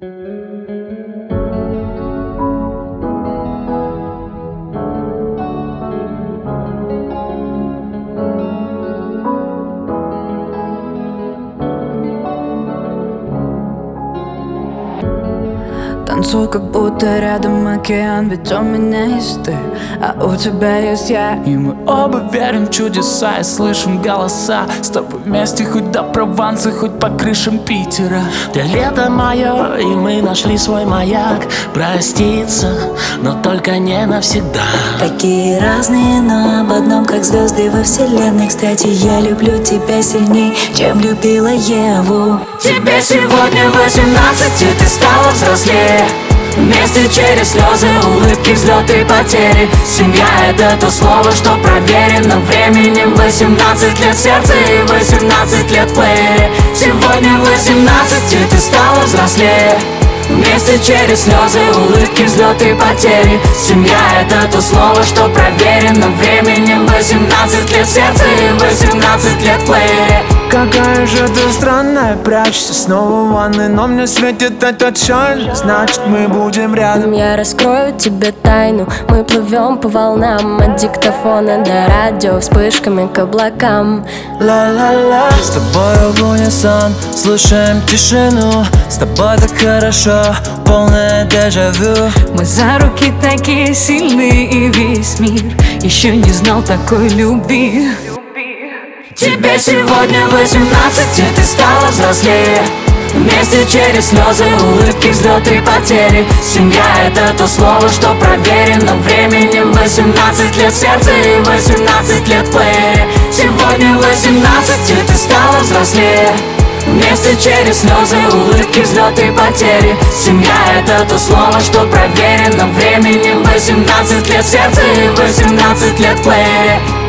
Танцуй, как будто рядом океан, ведь у меня есть ты, а у тебя есть я. И мы оба верим в чудеса и слышим голоса. С тобой вместе хоть до Прованса, хоть по крышам Питера. Ты лето мое, и мы нашли свой маяк. Проститься, но только не навсегда. Такие разные, но об одном, как звезды во вселенной. Кстати, я люблю тебя сильней, чем любила Еву. Тебе сегодня 18, и ты стала взрослее. Вместе через слезы, улыбки, взлеты и потери. Семья — это то слово, что проверено временем. 18 лет в сердце и 18 лет в плеере. Сегодня 18, и ты стала взрослее. Вместе через слезы, улыбки, взлеты и потери. Семья — это то слово, что проверено временем. 18 лет в сердце и 18 лет в плеере. Какая же ты странная, прячься снова в ванной, но мне светит этот шаль, значит мы будем рядом. Я раскрою тебе тайну, мы плывем по волнам. От диктофона до радио, вспышками к облакам. Ла-ла-ла. С тобой в унисон, слушаем тишину. С тобой так хорошо, полное дежавю. Мы за руки такие сильные, и весь мир еще не знал такой любви. Тебе сегодня 18, и ты стала взрослее. Вместе через слезы, улыбки, взлеты и потери. Семья — это то слово, что проверено временем. 18 лет в сердце и 18 лет в плеере. Сегодня 18, и ты стала взрослее. Вместе через слезы, улыбки, взлеты и потери. Семья — это то слово, что проверено временем. 18 лет в сердце и 18 лет в плеере.